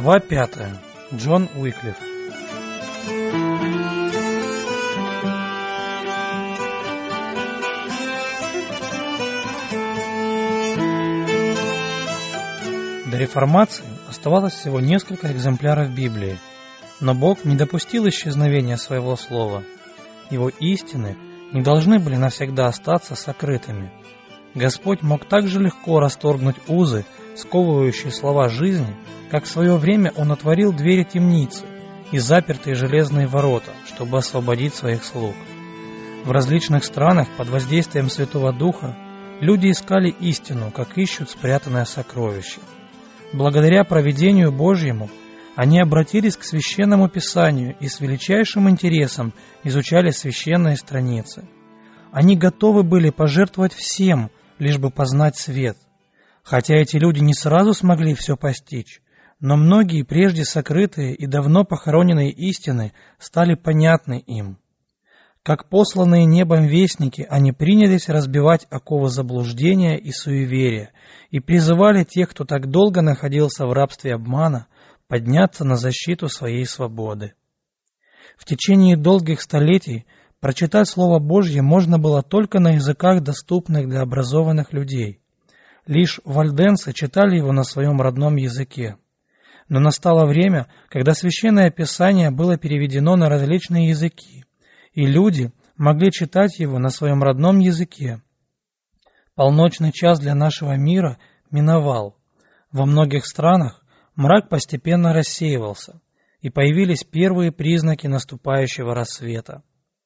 Глава 5. Джон Уиклиф. До реформации оставалось всего несколько экземпляров Библии, но Бог не допустил исчезновения своего слова. Его истины не должны были навсегда остаться сокрытыми. Господь мог так же легко расторгнуть узы, сковывающие слова жизни, как в свое время Он отворил двери темницы и запертые железные ворота, чтобы освободить своих слуг. В различных странах под воздействием Святого Духа люди искали истину, как ищут спрятанное сокровище. Благодаря провидению Божьему они обратились к Священному Писанию и с величайшим интересом изучали священные страницы. Они готовы были пожертвовать всем, лишь бы познать свет. Хотя эти люди не сразу смогли все постичь, но многие прежде сокрытые и давно похороненные истины стали понятны им. Как посланные небом вестники, они принялись разбивать оковы заблуждения и суеверия и призывали тех, кто так долго находился в рабстве обмана, подняться на защиту своей свободы. В течение долгих столетий прочитать Слово Божье можно было только на языках, доступных для образованных людей. Лишь вальденцы читали его на своем родном языке. Но настало время, когда Священное Писание было переведено на различные языки, и люди могли читать его на своем родном языке. Полночный час для нашего мира миновал. Во многих странах мрак постепенно рассеивался, и появились первые признаки наступающего рассвета.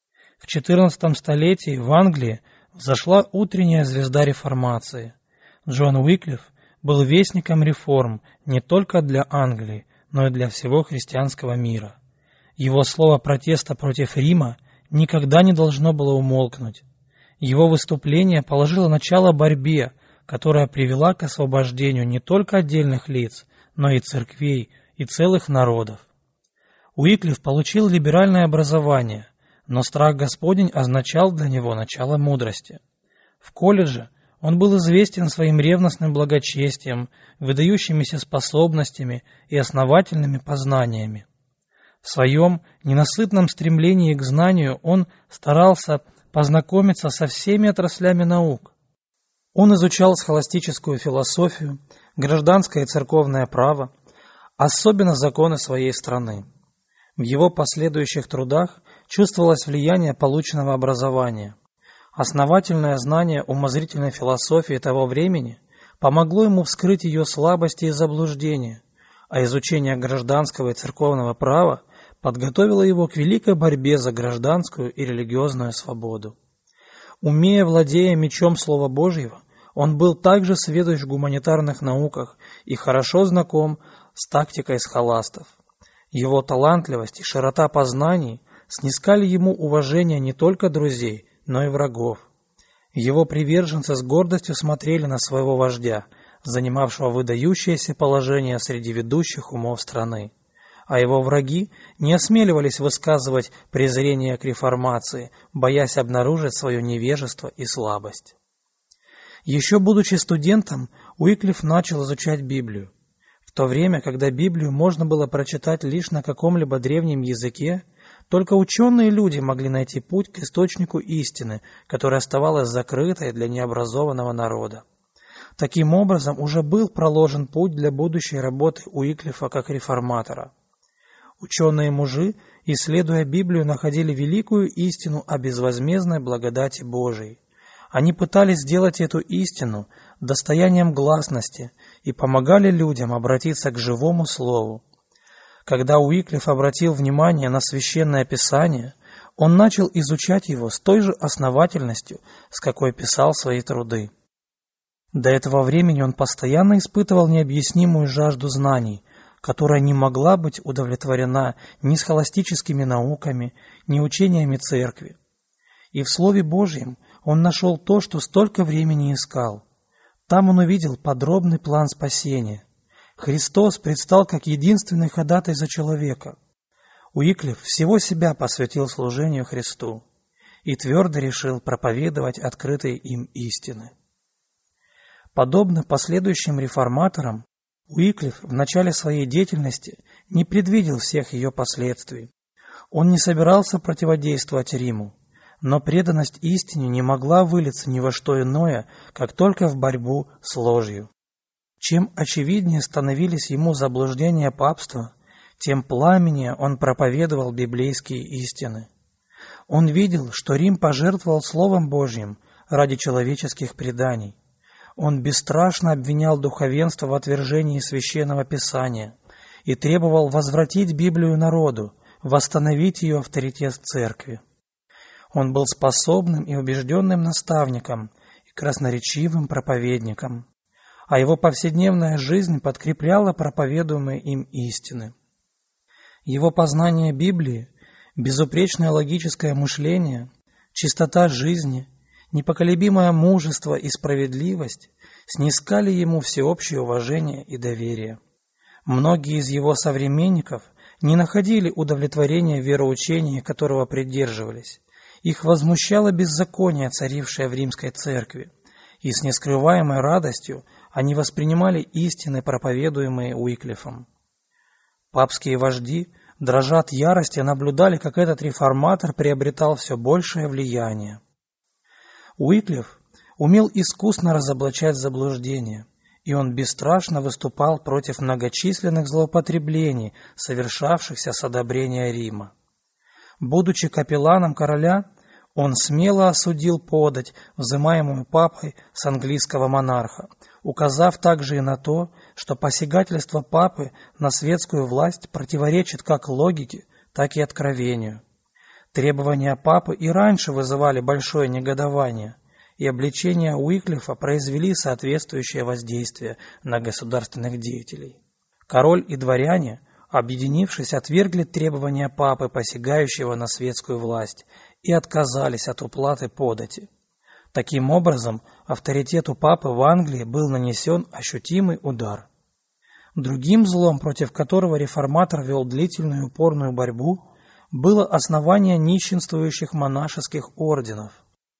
В XIV столетии в Англии взошла утренняя звезда реформации. Джон Уиклиф был вестником реформ не только для Англии, но и для всего христианского мира. Его слово протеста против Рима никогда не должно было умолкнуть. Его выступление положило начало борьбе, которая привела к освобождению не только отдельных лиц, но и церквей, и целых народов. Уиклиф получил либеральное образование, но страх Господень означал для него начало мудрости. В колледже он был известен своим ревностным благочестием, выдающимися способностями и основательными познаниями. В своем ненасытном стремлении к знанию он старался познакомиться со всеми отраслями наук. Он изучал схоластическую философию, гражданское и церковное право, особенно законы своей страны. В его последующих трудах чувствовалось влияние полученного образования. Основательное знание умозрительной философии того времени помогло ему вскрыть ее слабости и заблуждения, а изучение гражданского и церковного права подготовило его к великой борьбе за гражданскую и религиозную свободу. Умея, владея мечом Слова Божьего, он был также сведущ в гуманитарных науках и хорошо знаком с тактикой схоластов. Его талантливость и широта познаний снискали ему уважение не только друзей, но и врагов. Его приверженцы с гордостью смотрели на своего вождя, занимавшего выдающееся положение среди ведущих умов страны, а его враги не осмеливались высказывать презрение к реформации, боясь обнаружить свое невежество и слабость. Еще будучи студентом, Уиклиф начал изучать Библию. В то время, когда Библию можно было прочитать лишь на каком-либо древнем языке, только ученые люди могли найти путь к источнику истины, которая оставалась закрытой для необразованного народа. Таким образом, уже был проложен путь для будущей работы Уиклифа как реформатора. Ученые-мужи, исследуя Библию, находили великую истину о безвозмездной благодати Божией. Они пытались сделать эту истину достоянием гласности и помогали людям обратиться к живому слову. Когда Уиклиф обратил внимание на Священное Писание, он начал изучать его с той же основательностью, с какой писал свои труды. До этого времени он постоянно испытывал необъяснимую жажду знаний, которая не могла быть удовлетворена ни схоластическими науками, ни учениями церкви. И в Слове Божьем он нашел то, что столько времени искал. Там он увидел подробный план спасения. Христос предстал как единственный ходатай за человека. Уиклиф всего себя посвятил служению Христу и твердо решил проповедовать открытые им истины. Подобно последующим реформаторам, Уиклиф в начале своей деятельности не предвидел всех ее последствий. Он не собирался противодействовать Риму, но преданность истине не могла вылиться ни во что иное, как только в борьбу с ложью. Чем очевиднее становились ему заблуждения папства, тем пламеннее он проповедовал библейские истины. Он видел, что Рим пожертвовал Словом Божьим ради человеческих преданий. Он бесстрашно обвинял духовенство в отвержении Священного Писания и требовал возвратить Библию народу, восстановить ее авторитет в церкви. Он был способным и убежденным наставником и красноречивым проповедником, а его повседневная жизнь подкрепляла проповедуемые им истины. Его познание Библии, безупречное логическое мышление, чистота жизни, непоколебимое мужество и справедливость снискали ему всеобщее уважение и доверие. Многие из его современников не находили удовлетворения в вероучении, которого придерживались. Их возмущало беззаконие, царившее в римской церкви, и с нескрываемой радостью они воспринимали истины, проповедуемые Уиклифом. Папские вожди, дрожа от ярости, наблюдали, как этот реформатор приобретал все большее влияние. Уиклиф умел искусно разоблачать заблуждения, и он бесстрашно выступал против многочисленных злоупотреблений, совершавшихся с одобрения Рима. Будучи капелланом короля, он смело осудил подать, взымаемую папой с английского монарха, указав также и на то, что посягательство папы на светскую власть противоречит как логике, так и откровению. Требования папы и раньше вызывали большое негодование, и обличения Уиклифа произвели соответствующее воздействие на государственных деятелей. Король и дворяне, объединившись, отвергли требования папы, посягающего на светскую власть, и отказались от уплаты подати. Таким образом, авторитету папы в Англии был нанесен ощутимый удар. Другим злом, против которого реформатор вел длительную упорную борьбу, было основание нищенствующих монашеских орденов.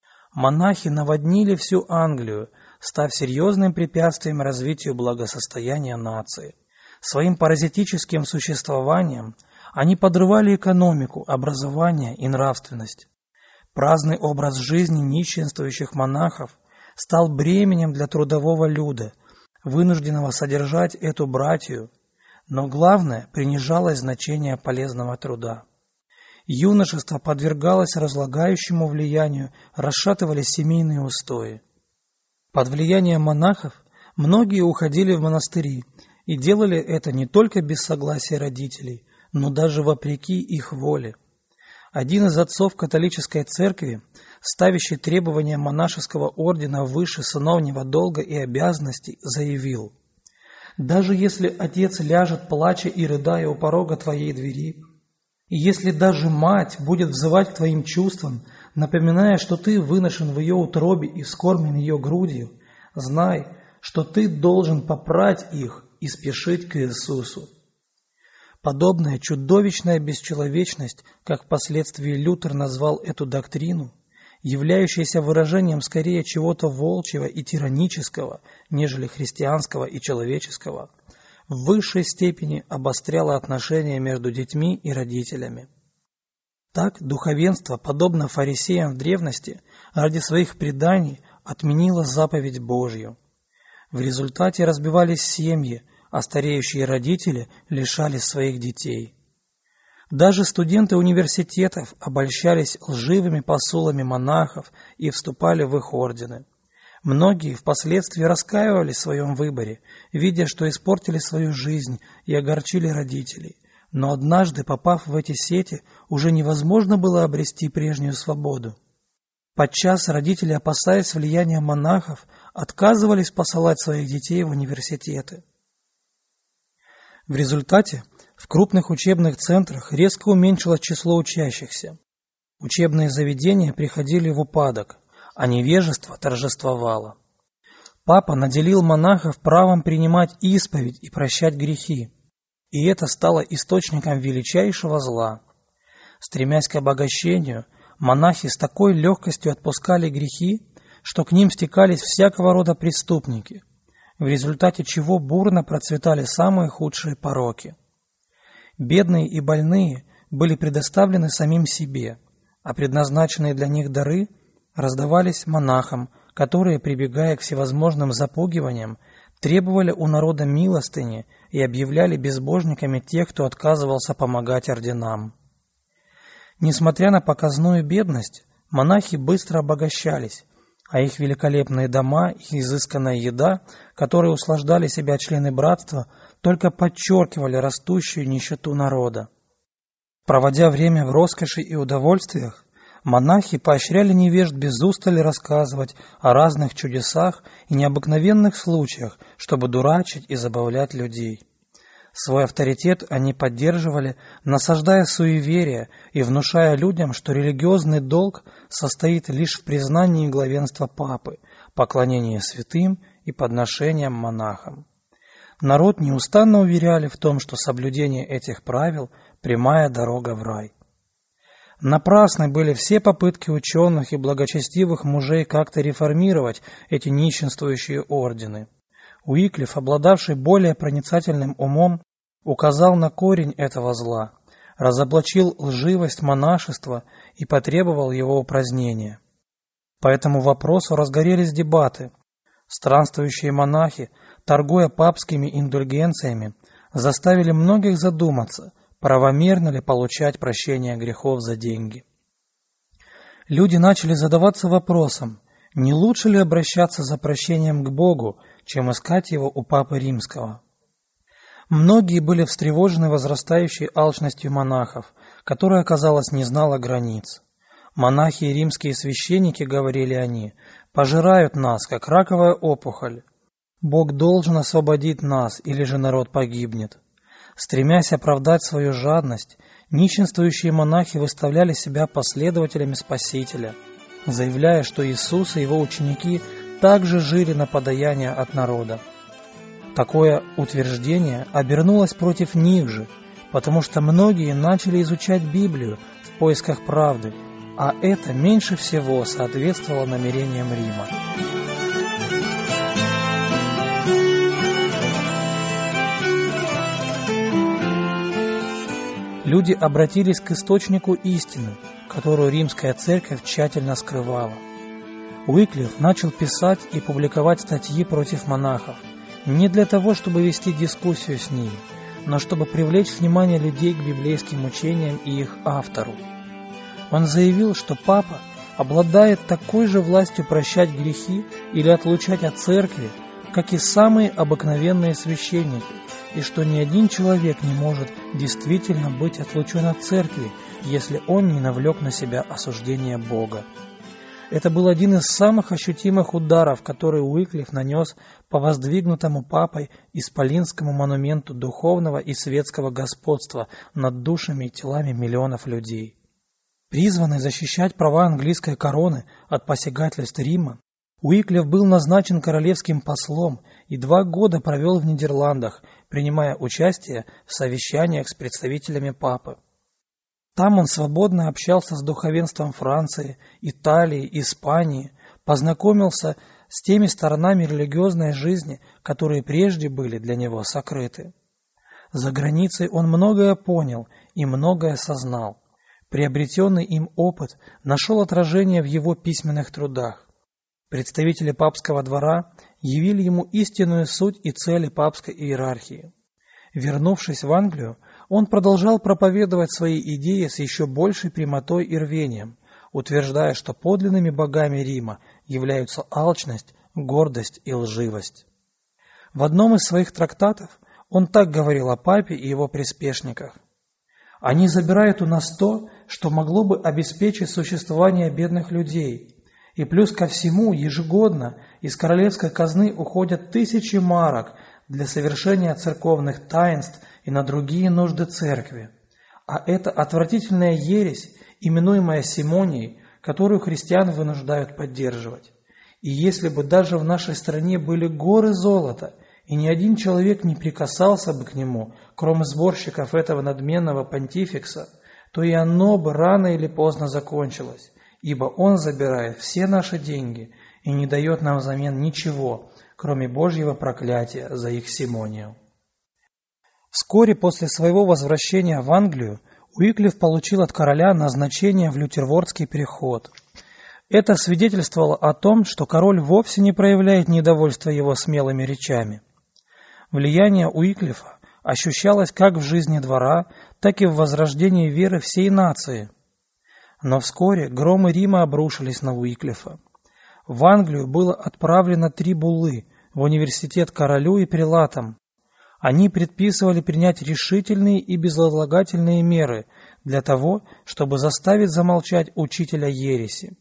Монахи наводнили всю Англию, став серьезным препятствием развитию благосостояния нации. Своим паразитическим существованием они подрывали экономику, образование и нравственность. Праздный образ жизни нищенствующих монахов стал бременем для трудового люда, вынужденного содержать эту братью, но главное – принижалось значение полезного труда. Юношество подвергалось разлагающему влиянию, расшатывались семейные устои. Под влиянием монахов многие уходили в монастыри и делали это не только без согласия родителей, но даже вопреки их воле. Один из отцов католической церкви, ставящий требования монашеского ордена выше сыновнего долга и обязанностей, заявил: «Даже если отец ляжет, плача и рыдая у порога твоей двери, и если даже мать будет взывать к твоим чувствам, напоминая, что ты выношен в ее утробе и вскормлен ее грудью, знай, что ты должен попрать их и спешить к Иисусу». Подобная чудовищная бесчеловечность, как впоследствии Лютер назвал эту доктрину, являющаяся выражением скорее чего-то волчьего и тиранического, нежели христианского и человеческого, в высшей степени обостряла отношения между детьми и родителями. Так духовенство, подобно фарисеям в древности, ради своих преданий отменило заповедь Божью. В результате разбивались семьи, а стареющие родители лишались своих детей. Даже студенты университетов обольщались лживыми посулами монахов и вступали в их ордены. Многие впоследствии раскаивались в своем выборе, видя, что испортили свою жизнь и огорчили родителей. Но однажды, попав в эти сети, уже невозможно было обрести прежнюю свободу. Подчас родители, опасаясь влияния монахов, отказывались посылать своих детей в университеты. В результате в крупных учебных центрах резко уменьшилось число учащихся. Учебные заведения приходили в упадок, а невежество торжествовало. Папа наделил монахов правом принимать исповедь и прощать грехи, и это стало источником величайшего зла. Стремясь к обогащению, монахи с такой легкостью отпускали грехи, что к ним стекались всякого рода преступники. в результате чего бурно процветали самые худшие пороки. Бедные и больные были предоставлены самим себе, а предназначенные для них дары раздавались монахам, которые, прибегая к всевозможным запугиваниям, требовали у народа милостыни и объявляли безбожниками тех, кто отказывался помогать орденам. Несмотря на показную бедность, монахи быстро обогащались, а их великолепные дома и изысканная еда, которой услаждали себя члены братства, только подчеркивали растущую нищету народа. Проводя время в роскоши и удовольствиях, монахи поощряли невежд без устали рассказывать о разных чудесах и необыкновенных случаях, чтобы дурачить и забавлять людей. Свой авторитет они поддерживали, насаждая суеверие и внушая людям, что религиозный долг состоит лишь в признании главенства папы, поклонении святым и подношениям монахам. Народ неустанно уверяли в том, что соблюдение этих правил – прямая дорога в рай. Напрасны были все попытки ученых и благочестивых мужей как-то реформировать эти нищенствующие ордены. Уиклиф, обладавший более проницательным умом, указал на корень этого зла, разоблачил лживость монашества и потребовал его упразднения. По этому вопросу разгорелись дебаты. Странствующие монахи, торгуя папскими индульгенциями, заставили многих задуматься, правомерно ли получать прощение грехов за деньги. Люди начали задаваться вопросом, не лучше ли обращаться за прощением к Богу, чем искать его у Папы Римского. Многие были встревожены возрастающей алчностью монахов, которая, казалось, не знала границ. Монахи и римские священники, говорили они, пожирают нас, как раковая опухоль. Бог должен освободить нас, или же народ погибнет. Стремясь оправдать свою жадность, нищенствующие монахи выставляли себя последователями Спасителя, заявляя, что Иисус и его ученики также жили на подаяние от народа. Такое утверждение обернулось против них же, потому что многие начали изучать Библию в поисках правды, а это меньше всего соответствовало намерениям Рима. Люди обратились к источнику истины, которую римская церковь тщательно скрывала. Уиклиф начал писать и публиковать статьи против монахов, не для того, чтобы вести дискуссию с ними, но чтобы привлечь внимание людей к библейским учениям и их автору. Он заявил, что папа обладает такой же властью прощать грехи или отлучать от церкви, как и самые обыкновенные священники, и что ни один человек не может действительно быть отлучен от церкви, если он не навлек на себя осуждение Бога. Это был один из самых ощутимых ударов, который Уиклиф нанес по воздвигнутому папой исполинскому монументу духовного и светского господства над душами и телами миллионов людей. Призванный защищать права английской короны от посягательств Рима, Уиклиф был назначен королевским послом и 2 года провел в Нидерландах, принимая участие в совещаниях с представителями папы. Там он свободно общался с духовенством Франции, Италии, Испании, познакомился с теми сторонами религиозной жизни, которые прежде были для него сокрыты. За границей он многое понял и многое сознал. Приобретенный им опыт нашел отражение в его письменных трудах. Представители папского двора явили ему истинную суть и цели папской иерархии. Вернувшись в Англию, он продолжал проповедовать свои идеи с еще большей прямотой и рвением, утверждая, что подлинными богами Рима являются алчность, гордость и лживость. В одном из своих трактатов он так говорил о папе и его приспешниках. «Они забирают у нас то, что могло бы обеспечить существование бедных людей, и плюс ко всему ежегодно из королевской казны уходят 1000 марок для совершения церковных таинств и на другие нужды церкви. А это отвратительная ересь, именуемая симонией, которую христиан вынуждают поддерживать. И если бы даже в нашей стране были горы золота, и ни один человек не прикасался бы к нему, кроме сборщиков этого надменного понтификса, то и оно бы рано или поздно закончилось, ибо он забирает все наши деньги и не дает нам взамен ничего, кроме Божьего проклятия за их симонию. Вскоре после своего возвращения в Англию Уиклиф получил от короля назначение в Лютервордский переход. Это свидетельствовало о том, что король вовсе не проявляет недовольства его смелыми речами. Влияние Уиклифа ощущалось как в жизни двора, так и в возрождении веры всей нации. Но вскоре громы Рима обрушились на Уиклифа. В Англию было отправлено 3 буллы в университет королю и прелатам. Они предписывали принять решительные и безотлагательные меры для того, чтобы заставить замолчать учителя ереси.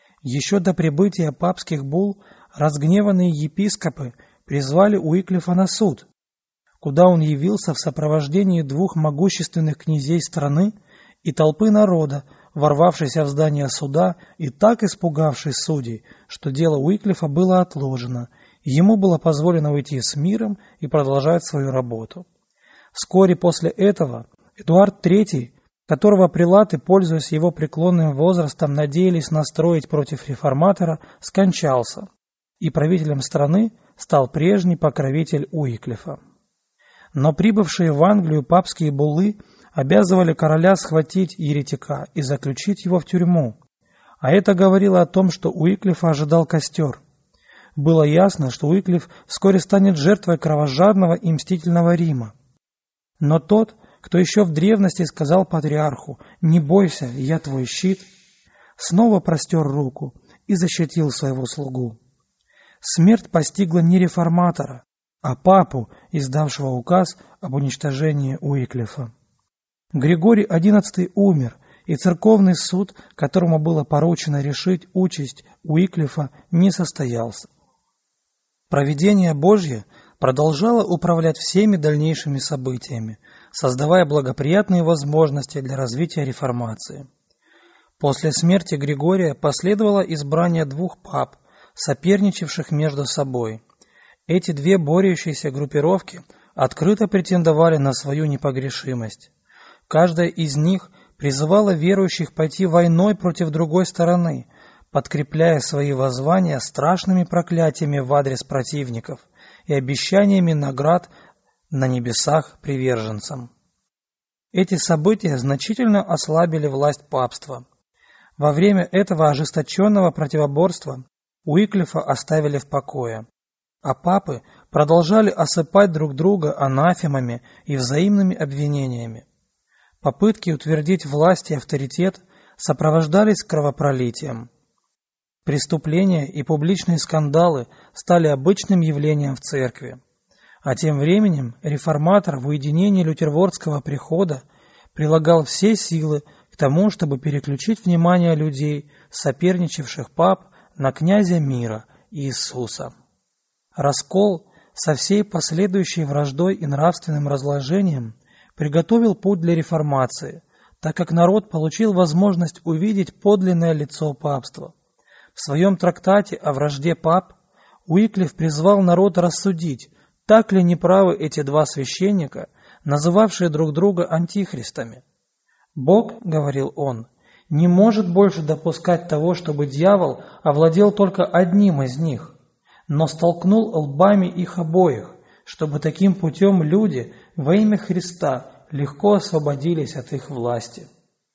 Еще до прибытия папских булл разгневанные епископы призвали Уиклифа на суд, куда он явился в сопровождении 2 могущественных князей страны и толпы народа, ворвавшейся в здание суда и так испугавшей судей, что дело Уиклифа было отложено, и ему было позволено уйти с миром и продолжать свою работу. Вскоре после этого Эдуард III, которого прелаты, пользуясь его преклонным возрастом, надеялись настроить против реформатора, скончался, и правителем страны стал прежний покровитель Уиклифа. Но прибывшие в Англию папские буллы обязывали короля схватить еретика и заключить его в тюрьму, а это говорило о том, что Уиклифа ожидал костер. Было ясно, что Уиклиф вскоре станет жертвой кровожадного и мстительного Рима. Но тот, кто еще в древности сказал патриарху «Не бойся, я твой щит», снова простер руку и защитил своего слугу. Смерть постигла не реформатора, а папу, издавшего указ об уничтожении Уиклифа. Григорий XI умер, и церковный суд, которому было поручено решить участь Уиклифа, не состоялся. Провидение Божье продолжало управлять всеми дальнейшими событиями, создавая благоприятные возможности для развития реформации. После смерти Григория последовало избрание 2 пап, соперничавших между собой. Эти 2 борющиеся группировки открыто претендовали на свою непогрешимость. Каждая из них призывала верующих пойти войной против другой стороны, подкрепляя свои воззвания страшными проклятиями в адрес противников и обещаниями наград на небесах приверженцам. Эти события значительно ослабили власть папства. Во время этого ожесточенного противоборства Уиклифа оставили в покое, а папы продолжали осыпать друг друга анафемами и взаимными обвинениями. Попытки утвердить власть и авторитет сопровождались кровопролитием. Преступления и публичные скандалы стали обычным явлением в церкви. А тем временем реформатор в уединении Лютервордского прихода прилагал все силы к тому, чтобы переключить внимание людей, соперничавших пап, на князя мира Иисуса. Раскол со всей последующей враждой и нравственным разложением приготовил путь для реформации, так как народ получил возможность увидеть подлинное лицо папства. В своем трактате о вражде пап Уиклиф призвал народ рассудить, так ли неправы эти 2 священника, называвшие друг друга антихристами. «Бог, — говорил он, — не может больше допускать того, чтобы дьявол овладел только одним из них, но столкнул лбами их обоих, чтобы таким путем люди во имя Христа легко освободились от их власти».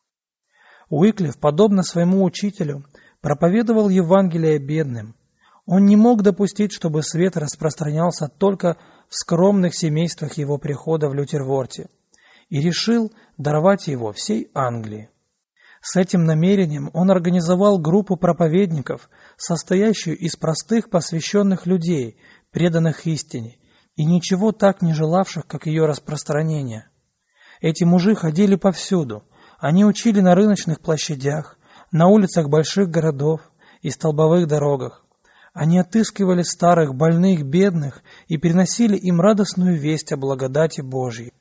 Уиклиф, подобно своему учителю, проповедовал Евангелие бедным. Он не мог допустить, чтобы свет распространялся только в скромных семействах его прихода в Лютерворте, и решил даровать его всей Англии. С этим намерением он организовал группу проповедников, состоящую из простых посвященных людей, преданных истине, и ничего так не желавших, как ее распространение. Эти мужи ходили повсюду. Они учили на рыночных площадях, на улицах больших городов и столбовых дорогах. Они отыскивали старых, больных, бедных и приносили им радостную весть о благодати Божьей.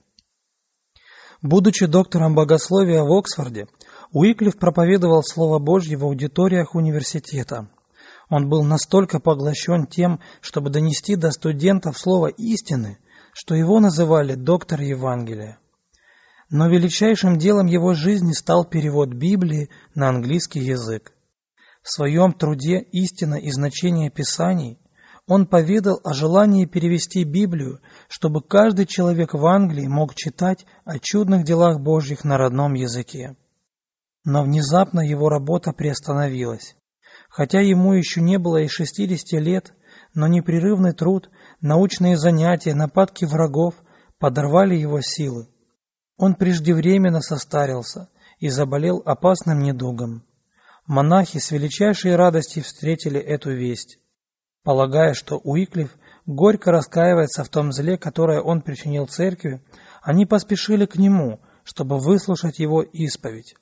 Будучи доктором богословия в Оксфорде, Уиклиф проповедовал Слово Божье в аудиториях университета. Он был настолько поглощен тем, чтобы донести до студентов слово истины, что его называли доктор Евангелия. Но величайшим делом его жизни стал перевод Библии на английский язык. В своем труде «Истина и значение Писаний» Он поведал о желании перевести Библию, чтобы каждый человек в Англии мог читать о чудных делах Божьих на родном языке. Но внезапно его работа приостановилась. Хотя ему еще не было и 60 лет, но непрерывный труд, научные занятия, нападки врагов подорвали его силы. Он преждевременно состарился и заболел опасным недугом. Монахи с величайшей радостью встретили эту весть. Полагая, что Уиклиф горько раскаивается в том зле, которое он причинил церкви, они поспешили к нему, чтобы выслушать его исповедь.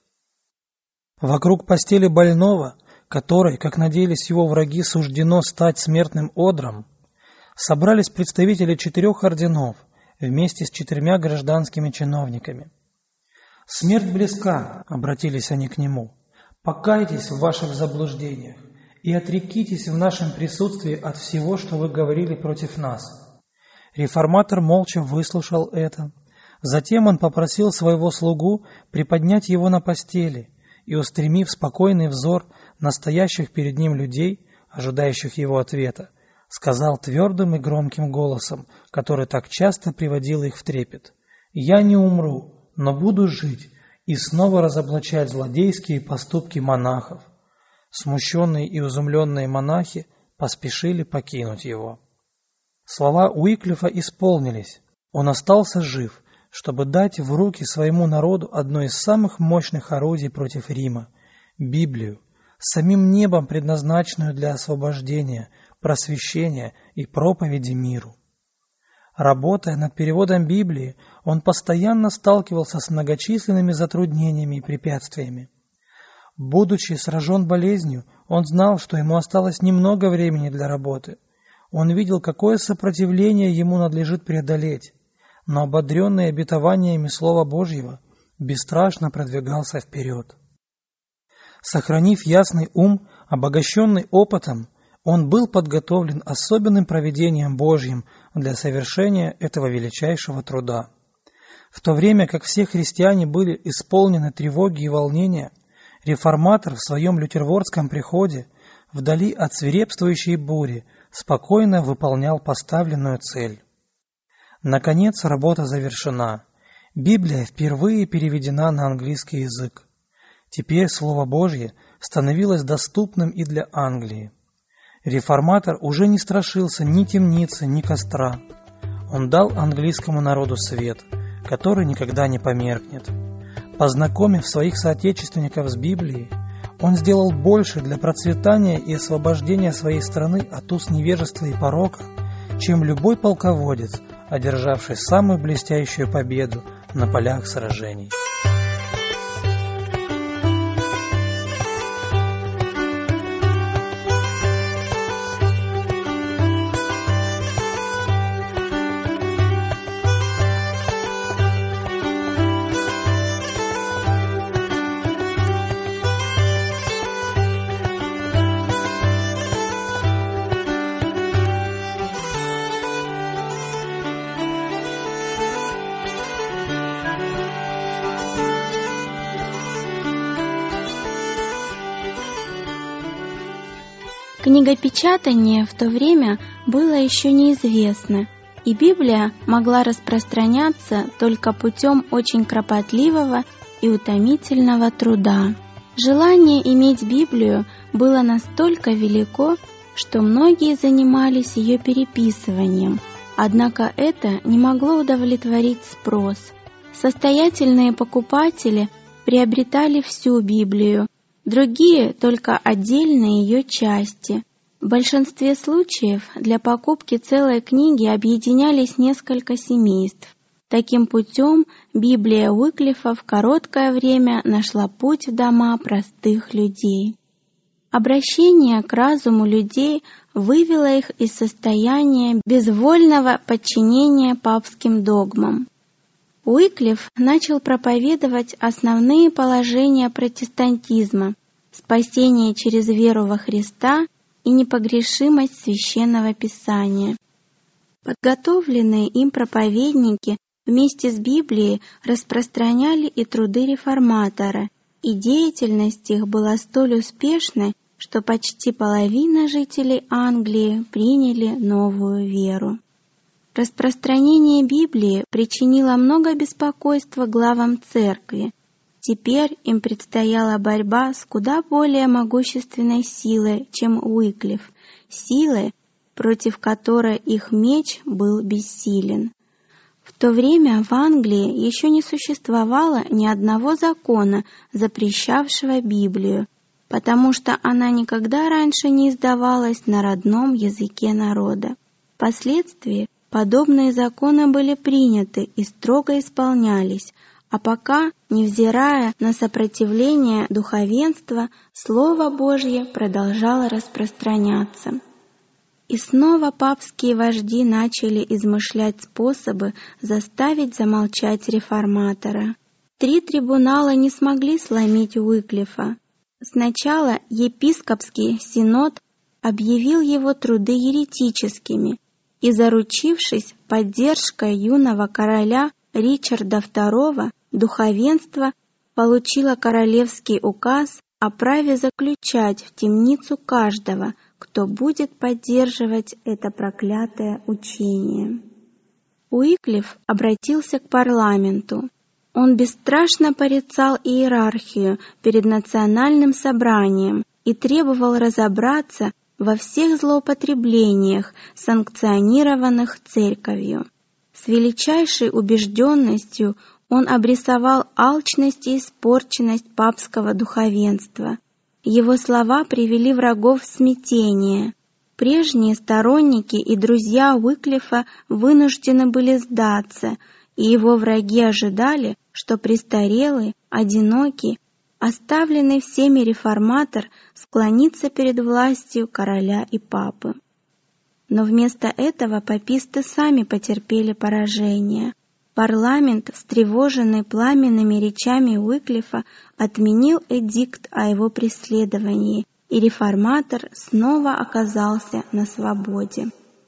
Вокруг постели больного, которой, как надеялись его враги, суждено стать смертным одром, собрались представители 4 орденов вместе с 4 гражданскими чиновниками. «Смерть близка», — обратились они к нему. «Покайтесь в ваших заблуждениях и отрекитесь в нашем присутствии от всего, что вы говорили против нас». Реформатор молча выслушал это. Затем он попросил своего слугу приподнять его на постели и, устремив спокойный взор на стоящих перед ним людей, ожидающих его ответа, сказал твердым и громким голосом, который так часто приводил их в трепет: «Я не умру, но буду жить и снова разоблачать злодейские поступки монахов». Смущенные и изумленные монахи поспешили покинуть его. Слова Уиклифа исполнились. Он остался жив, чтобы дать в руки своему народу одно из самых мощных орудий против Рима – Библию, самим небом предназначенную для освобождения, просвещения и проповеди миру. Работая над переводом Библии, он постоянно сталкивался с многочисленными затруднениями и препятствиями. Будучи сражен болезнью, он знал, что ему осталось немного времени для работы. Он видел, какое сопротивление ему надлежит преодолеть, но ободренный обетованиями Слова Божьего бесстрашно продвигался вперед. Сохранив ясный ум, обогащенный опытом, он был подготовлен особенным провидением Божьим для совершения этого величайшего труда. В то время как все христиане были исполнены тревоги и волнения, реформатор в своем лютервордском приходе, вдали от свирепствующей бури, спокойно выполнял поставленную цель. Наконец, работа завершена. Библия впервые переведена на английский язык. Теперь Слово Божье становилось доступным и для Англии. Реформатор уже не страшился ни темницы, ни костра. Он дал английскому народу свет, который никогда не померкнет. Познакомив своих соотечественников с Библией, он сделал больше для процветания и освобождения своей страны от уз невежества и порока, чем любой полководец, одержавший самую блестящую победу на полях сражений. Книгопечатание в то время было еще неизвестно, и Библия могла распространяться только путем очень кропотливого и утомительного труда. Желание иметь Библию было настолько велико, что многие занимались ее переписыванием, однако это не могло удовлетворить спрос. Состоятельные покупатели приобретали всю Библию, другие — только отдельные ее части. В большинстве случаев для покупки целой книги объединялись несколько семейств. Таким путем Библия Уиклифа в короткое время нашла путь в дома простых людей. Обращение к разуму людей вывело их из состояния безвольного подчинения папским догмам. Уиклиф начал проповедовать основные положения протестантизма: спасение через веру во Христа и непогрешимость Священного Писания. Подготовленные им проповедники вместе с Библией распространяли и труды реформатора, и деятельность их была столь успешной, что почти половина жителей Англии приняли новую веру. Распространение Библии причинило много беспокойства главам церкви. Теперь им предстояла борьба с куда более могущественной силой, чем Уиклиф, силой, против которой их меч был бессилен. В то время в Англии еще не существовало ни одного закона, запрещавшего Библию, потому что она никогда раньше не издавалась на родном языке народа. Впоследствии подобные законы были приняты и строго исполнялись, а пока, невзирая на сопротивление духовенства, Слово Божье продолжало распространяться. И снова папские вожди начали измышлять способы заставить замолчать реформатора. 3 трибунала не смогли сломить Уиклифа. Сначала епископский синод объявил его труды еретическими, и, заручившись поддержкой юного короля Ричарда II, духовенство получило королевский указ о праве заключать в темницу каждого, кто будет поддерживать это проклятое учение. Уиклиф обратился к парламенту. Он бесстрашно порицал иерархию перед национальным собранием и требовал разобраться во всех злоупотреблениях, санкционированных церковью. С величайшей убежденностью он обрисовал алчность и испорченность папского духовенства. Его слова привели врагов в смятение. Прежние сторонники и друзья Уиклифа вынуждены были сдаться, и его враги ожидали, что престарелый, одинокий, оставленный всеми реформатор склонится перед властью короля и папы. Но вместо этого паписты сами потерпели поражение. Парламент, встревоженный пламенными речами Уиклифа, отменил эдикт о его преследовании, и реформатор снова оказался на свободе.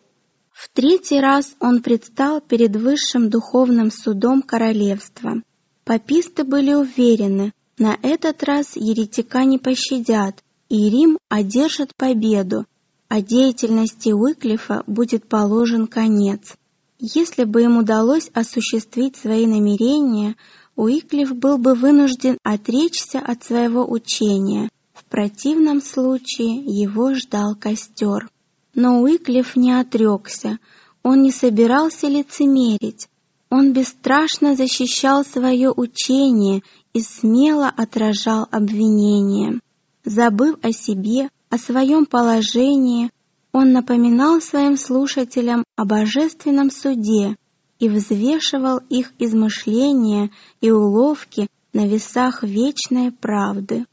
В 3-й раз он предстал перед высшим духовным судом королевства. Паписты были уверены, на этот раз еретика не пощадят, и Рим одержит победу, а деятельности Уиклифа будет положен конец. Если бы им удалось осуществить свои намерения, Уиклиф был бы вынужден отречься от своего учения. В противном случае его ждал костер. Но Уиклиф не отрекся, он не собирался лицемерить. Он бесстрашно защищал свое учение и смело отражал обвинения. Забыв о себе, о своем положении, он напоминал своим слушателям о божественном суде и взвешивал их измышления и уловки на весах вечной правды.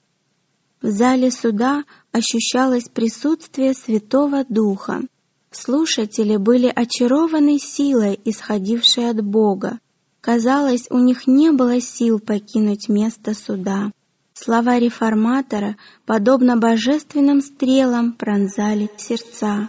В зале суда ощущалось присутствие Святого Духа. Слушатели были очарованы силой, исходившей от Бога. Казалось, у них не было сил покинуть место суда. Слова реформатора, подобно божественным стрелам, пронзали сердца.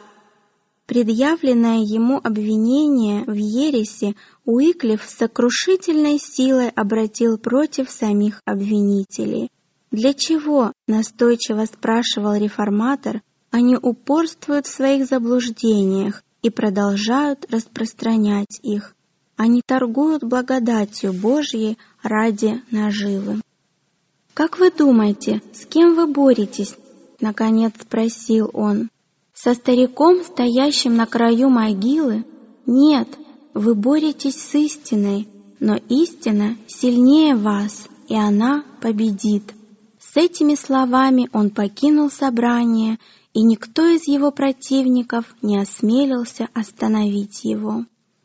Предъявленное ему обвинение в ереси Уиклиф с сокрушительной силой обратил против самих обвинителей. Для чего, настойчиво спрашивал реформатор, они упорствуют в своих заблуждениях и продолжают распространять их? Они торгуют благодатью Божьей ради наживы. «Как вы думаете, с кем вы боретесь?» — наконец спросил он. «Со стариком, стоящим на краю могилы? Нет, вы боретесь с истиной, но истина сильнее вас, и она победит». С этими словами он покинул собрание, и никто из его противников не осмелился остановить его.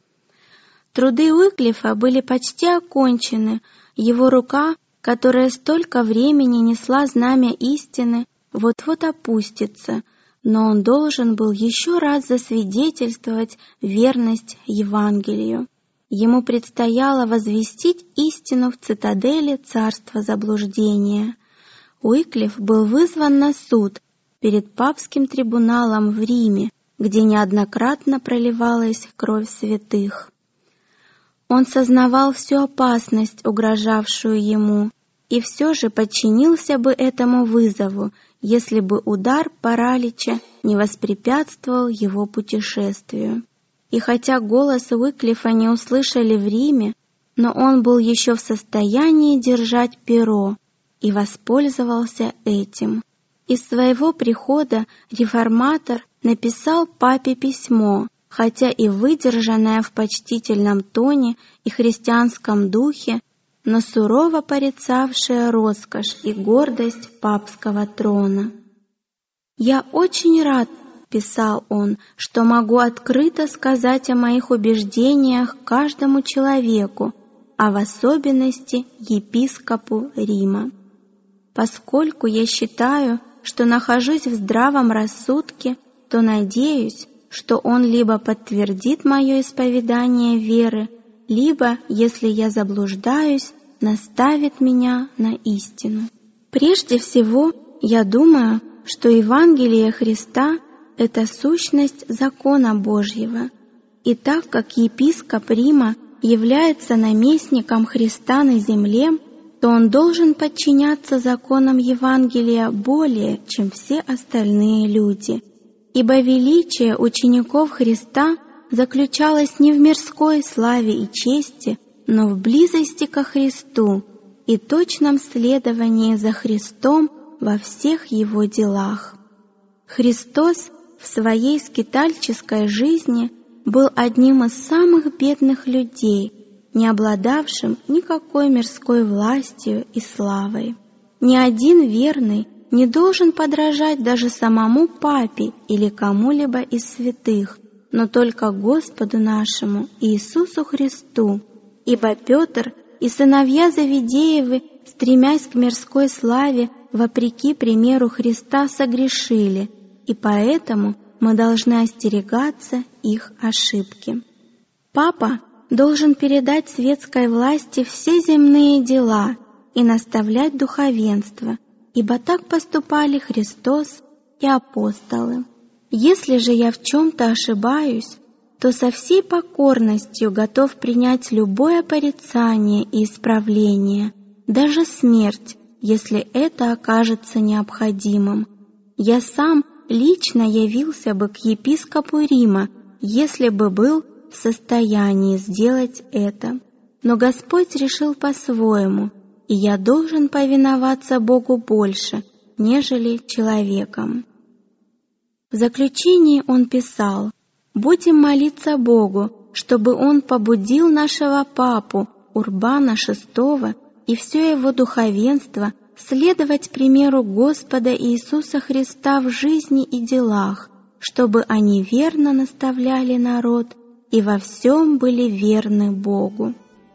Труды Уиклифа были почти окончены, его рука, которая столько времени несла знамя истины, вот-вот опустится, но он должен был еще раз засвидетельствовать верность Евангелию. Ему предстояло возвестить истину в цитадели царства заблуждения. Уиклиф был вызван на суд перед папским трибуналом в Риме, где неоднократно проливалась кровь святых. Он сознавал всю опасность, угрожавшую ему, и все же подчинился бы этому вызову, если бы удар паралича не воспрепятствовал его путешествию. И хотя голос Уиклифа не услышали в Риме, но он был еще в состоянии держать перо и воспользовался этим. Из своего прихода реформатор написал папе письмо, хотя и выдержанное в почтительном тоне и христианском духе, но сурово порицавшее роскошь и гордость папского трона. «Я очень рад, — писал он, — что могу открыто сказать о моих убеждениях каждому человеку, а в особенности епископу Рима. Поскольку я считаю, что нахожусь в здравом рассудке, то надеюсь, что он либо подтвердит мое исповедание веры, либо, если я заблуждаюсь, наставит меня на истину. Прежде всего, я думаю, что Евангелие Христа — это сущность закона Божьего, и так как епископ Рима является наместником Христа на земле, то он должен подчиняться законам Евангелия более, чем все остальные люди, ибо величие учеников Христа заключалось не в мирской славе и чести, но в близости ко Христу и точном следовании за Христом во всех Его делах. Христос в своей скитальческой жизни был одним из самых бедных людей, не обладавшим никакой мирской властью и славой. Ни один верный не должен подражать даже самому папе или кому-либо из святых, но только Господу нашему Иисусу Христу, ибо Петр и сыновья Завидеевы, стремясь к мирской славе, вопреки примеру Христа, согрешили, и поэтому мы должны остерегаться их ошибки. Папа должен передать светской власти все земные дела и наставлять духовенство, ибо так поступали Христос и апостолы. Если же я в чем-то ошибаюсь, то со всей покорностью готов принять любое порицание и исправление, даже смерть, если это окажется необходимым. Я сам лично явился бы к епископу Рима, если бы был в состоянии сделать это. Но Господь решил по-своему, и я должен повиноваться Богу больше, нежели человеком. В заключении он писал: «Будем молиться Богу, чтобы Он побудил нашего папу Урбана VI и все его духовенство следовать примеру Господа Иисуса Христа в жизни и делах, чтобы они верно наставляли народ и во всем были верны Богу».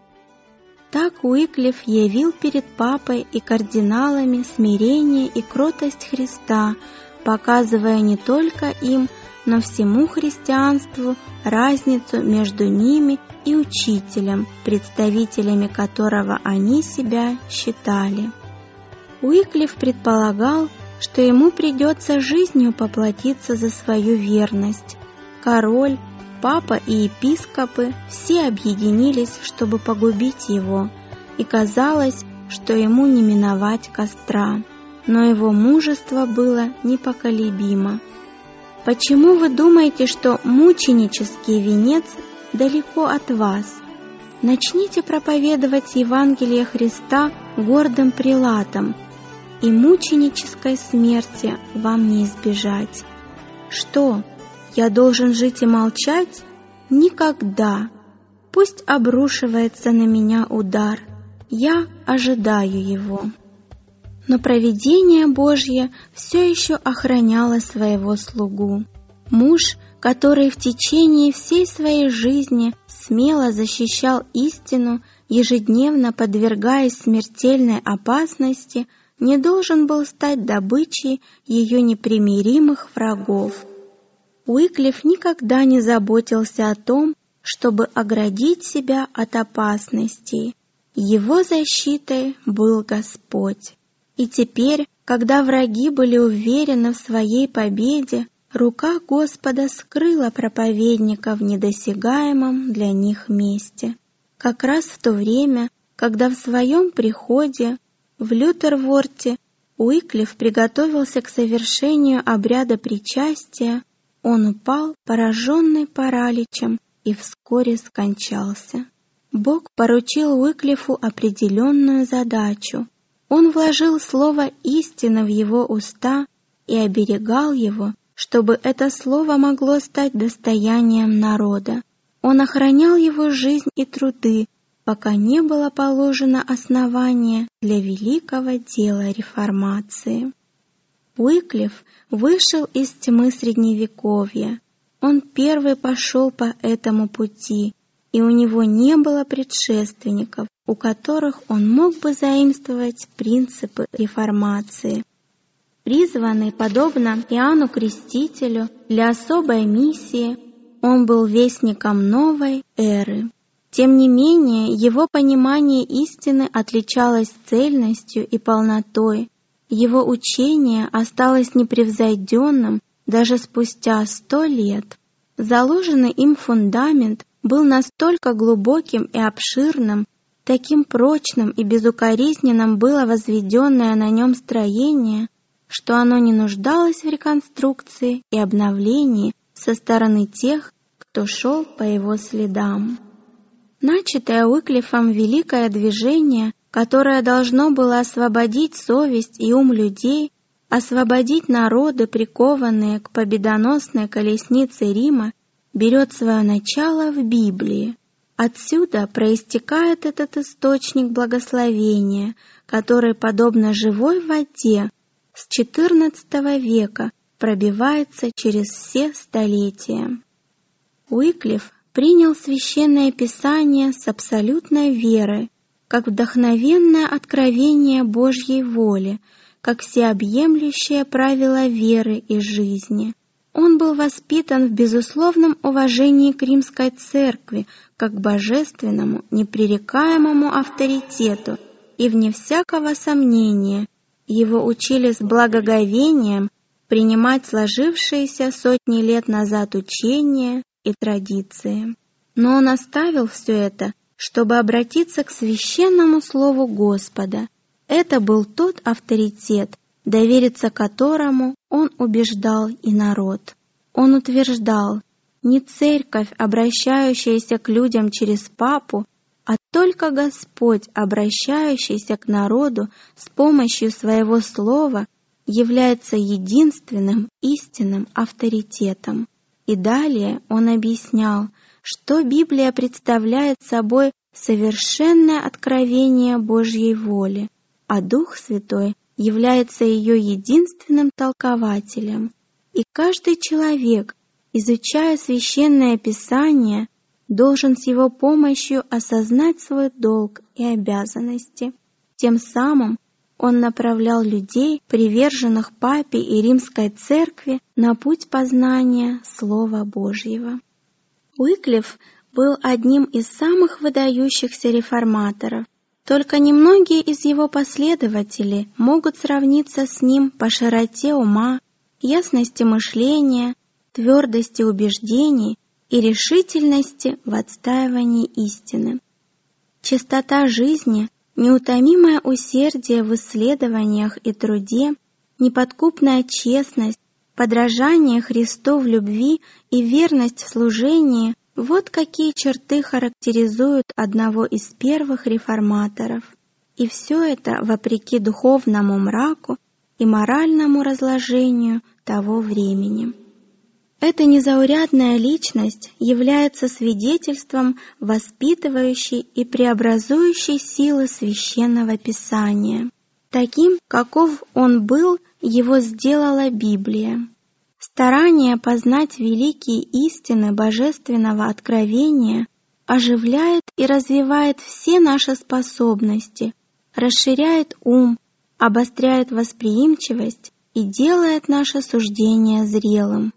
Так Уиклиф явил перед папой и кардиналами смирение и кротость Христа, показывая не только им, но всему христианству разницу между ними и учителем, представителями которого они себя считали. Уиклиф предполагал, что ему придется жизнью поплатиться за свою верность. Король, папа и епископы все объединились, чтобы погубить его, и казалось, что ему не миновать костра. Но его мужество было непоколебимо. Почему вы думаете, что мученический венец далеко от вас? Начните проповедовать Евангелие Христа гордым прелатам, и мученической смерти вам не избежать. Что, я должен жить и молчать? Никогда. Пусть обрушивается на меня удар, я ожидаю его. Но провидение Божье все еще охраняло своего слугу. Муж, который в течение всей своей жизни смело защищал истину, ежедневно подвергаясь смертельной опасности, не должен был стать добычей ее непримиримых врагов. Уиклиф никогда не заботился о том, чтобы оградить себя от опасностей. Его защитой был Господь. И теперь, когда враги были уверены в своей победе, рука Господа скрыла проповедника в недосягаемом для них месте. Как раз в то время, когда в своем приходе В Лютерворте Уиклиф приготовился к совершению обряда причастия, он упал, пораженный параличем, и вскоре скончался. Бог поручил Уиклифу определенную задачу. Он вложил слово истины в его уста и оберегал его, чтобы это слово могло стать достоянием народа. Он охранял его жизнь и труды, пока не было положено основание для великого дела реформации. Уиклиф вышел из тьмы Средневековья. Он первый пошел по этому пути, и у него не было предшественников, у которых он мог бы заимствовать принципы реформации. Призванный, подобно Иоанну Крестителю, для особой миссии, он был вестником новой эры. Тем не менее, его понимание истины отличалось цельностью и полнотой. Его учение осталось непревзойденным даже спустя 100 лет. Заложенный им фундамент был настолько глубоким и обширным, таким прочным и безукоризненным было возведенное на нем строение, что оно не нуждалось в реконструкции и обновлении со стороны тех, кто шел по его следам. Начатое Уиклифом великое движение, которое должно было освободить совесть и ум людей, освободить народы, прикованные к победоносной колеснице Рима, берет свое начало в Библии. Отсюда проистекает этот источник благословения, который, подобно живой воде, с XIV века пробивается через все столетия. Уиклиф принял Священное Писание с абсолютной верой, как вдохновенное откровение Божьей воли, как всеобъемлющее правило веры и жизни. Он был воспитан в безусловном уважении к Римской Церкви, как к божественному, непререкаемому авторитету, и вне всякого сомнения его учили с благоговением принимать сложившиеся сотни лет назад учения и традиции. Но он оставил все это, чтобы обратиться к священному слову Господа. Это был тот авторитет, довериться которому он убеждал и народ. Он утверждал: не церковь, обращающаяся к людям через папу, а только Господь, обращающийся к народу с помощью своего слова, является единственным истинным авторитетом. И далее он объяснял, что Библия представляет собой совершенное откровение Божьей воли, а Дух Святой является ее единственным толкователем. И каждый человек, изучая Священное Писание, должен с его помощью осознать свой долг и обязанности. Тем самым он направлял людей, приверженных Папе и Римской Церкви, на путь познания Слова Божьего. Уиклиф был одним из самых выдающихся реформаторов. Только немногие из его последователей могут сравниться с ним по широте ума, ясности мышления, твердости убеждений и решительности в отстаивании истины. Чистота жизни, неутомимое усердие в исследованиях и труде, неподкупная честность, подражание Христу в любви и верность в служении — вот какие черты характеризуют одного из первых реформаторов. И все это вопреки духовному мраку и моральному разложению того времени. Эта незаурядная личность является свидетельством воспитывающей и преобразующей силы Священного Писания. Таким, каков он был, его сделала Библия. Старание познать великие истины божественного откровения оживляет и развивает все наши способности, расширяет ум, обостряет восприимчивость и делает наше суждение зрелым.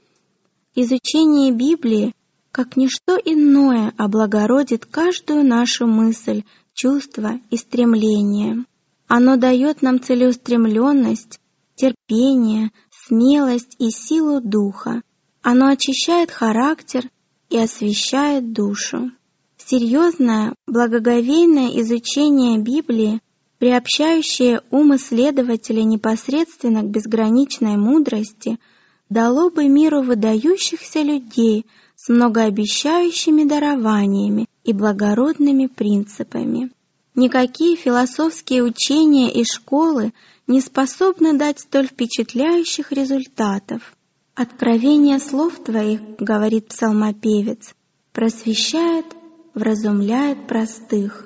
Изучение Библии, как ничто иное, облагородит каждую нашу мысль, чувство и стремление. Оно дает нам целеустремленность, терпение, смелость и силу духа. Оно очищает характер и освещает душу. Серьезное, благоговейное изучение Библии приобщающее ум исследователя непосредственно к безграничной мудрости, дало бы миру выдающихся людей с многообещающими дарованиями и благородными принципами. Никакие философские учения и школы не способны дать столь впечатляющих результатов. «Откровение слов твоих, — говорит псалмопевец, — просвещает, вразумляет простых».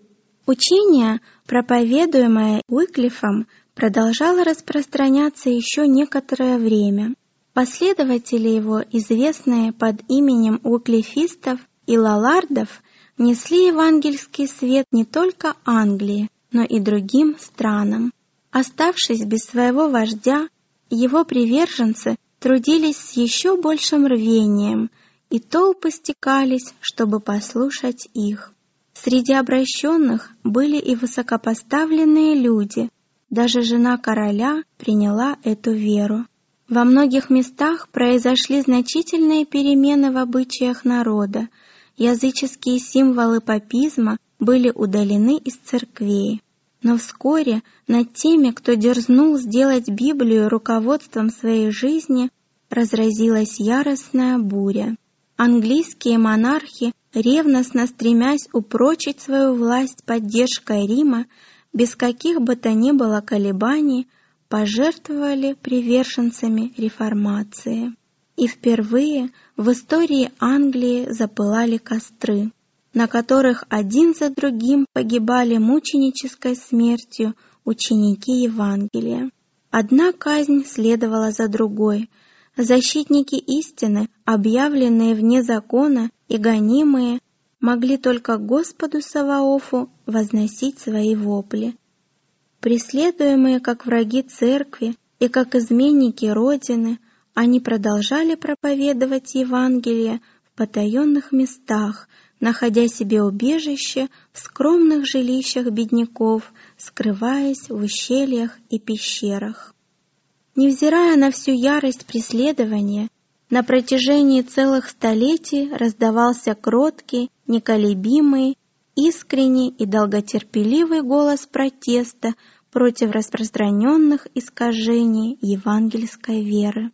Учение, проповедуемое Уиклифом, продолжало распространяться еще некоторое время. Последователи его, известные под именем уиклифистов и лалардов, несли евангельский свет не только Англии, но и другим странам. Оставшись без своего вождя, его приверженцы трудились с еще большим рвением, и толпы стекались, чтобы послушать их. Среди обращенных были и высокопоставленные люди, даже жена короля приняла эту веру. Во многих местах произошли значительные перемены в обычаях народа, языческие символы папизма были удалены из церквей. Но вскоре над теми, кто дерзнул сделать Библию руководством своей жизни, разразилась яростная буря. Английские монархи, ревностно стремясь упрочить свою власть поддержкой Рима, без каких бы то ни было колебаний, пожертвовали приверженцами реформации. И впервые в истории Англии запылали костры, на которых один за другим погибали мученической смертью ученики Евангелия. Одна казнь следовала за другой. Защитники истины, объявленные вне закона и гонимые, могли только Господу Саваофу возносить свои вопли. Преследуемые как враги церкви и как изменники Родины, они продолжали проповедовать Евангелие в потаенных местах, находя себе убежище в скромных жилищах бедняков, скрываясь в ущельях и пещерах. Невзирая на всю ярость преследования, на протяжении целых столетий раздавался кроткий, неколебимый, искренний и долготерпеливый голос протеста против распространенных искажений евангельской веры.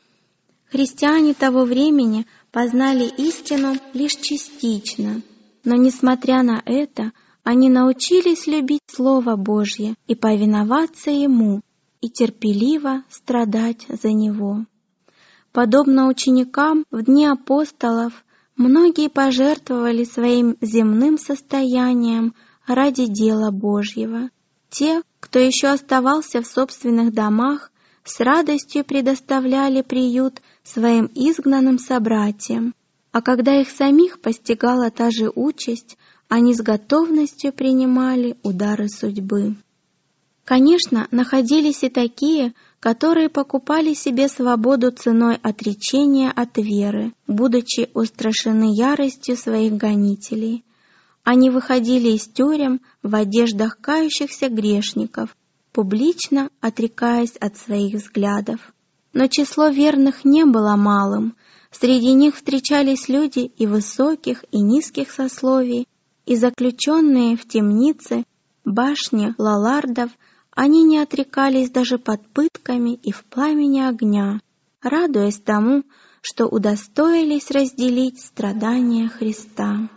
Христиане того времени познали истину лишь частично, но, несмотря на это, они научились любить Слово Божье и повиноваться Ему, и терпеливо страдать за Него. Подобно ученикам в дни апостолов, многие пожертвовали своим земным состоянием ради дела Божьего. Те, кто еще оставался в собственных домах, с радостью предоставляли приют своим изгнанным собратьям, а когда их самих постигала та же участь, они с готовностью принимали удары судьбы. Конечно, находились и такие, которые покупали себе свободу ценой отречения от веры, будучи устрашены яростью своих гонителей. Они выходили из тюрем в одеждах кающихся грешников, публично отрекаясь от своих взглядов. Но число верных не было малым. Среди них встречались люди и высоких, и низких сословий, и заключенные в темнице, башни лалардов. Они не отрекались даже под пытками и в пламени огня, радуясь тому, что удостоились разделить страдания Христа.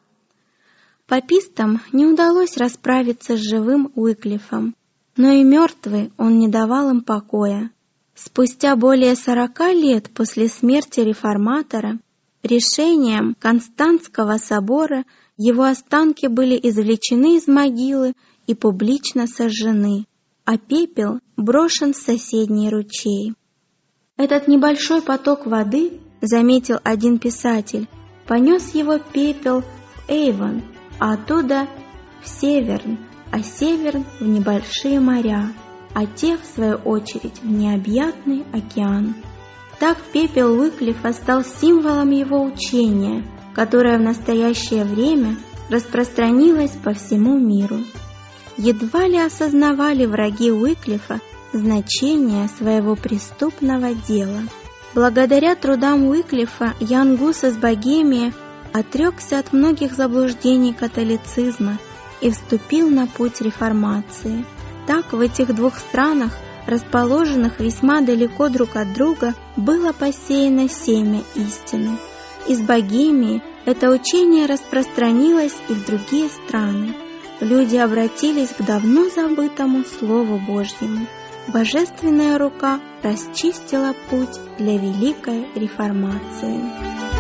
Папистам не удалось расправиться с живым Уиклифом, но и мертвый он не давал им покоя. Спустя более 40 лет после смерти реформатора, решением Константского собора его останки были извлечены из могилы и публично сожжены, а пепел брошен в соседний ручей. Этот небольшой поток воды, заметил один писатель, понес его пепел в Эйвон, а оттуда в Северн, а Северн в небольшие моря, а те, в свою очередь, в необъятный океан. Так пепел Уиклифа стал символом его учения, которое в настоящее время распространилось по всему миру. Едва ли осознавали враги Уиклифа значение своего преступного дела. Благодаря трудам Уиклифа Ян Гус из Богемии отрекся от многих заблуждений католицизма и вступил на путь реформации. Так в этих двух странах, расположенных весьма далеко друг от друга, было посеяно семя истины. Из Богемии это учение распространилось и в другие страны. Люди обратились к давно забытому Слову Божьему. Божественная рука расчистила путь для великой реформации.